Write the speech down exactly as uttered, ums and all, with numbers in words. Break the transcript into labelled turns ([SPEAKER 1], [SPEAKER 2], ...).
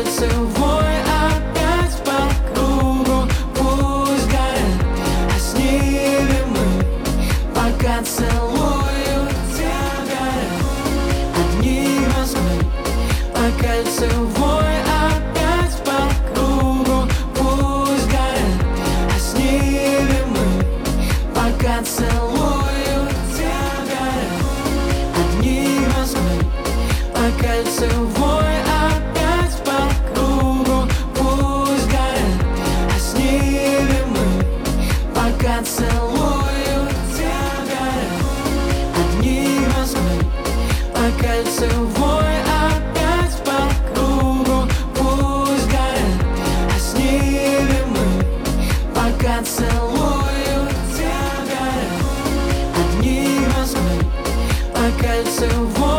[SPEAKER 1] кольцевой опять по кругу. Пусть горят, а снимем мы, пока целую тебя горят огни Москвы. По кольцевой опять по кругу. Пусть горят, а снимем мы, пока целую тебя горят огни Москвы. По кольцевой опять по кругу. Пусть горят, а снимем мы, пока целую тебя горят огни Москвы. По кольцевой опять по кругу. Пусть горят, а снимем мы, пока целую тебя горят огни Москвы. По кольцевой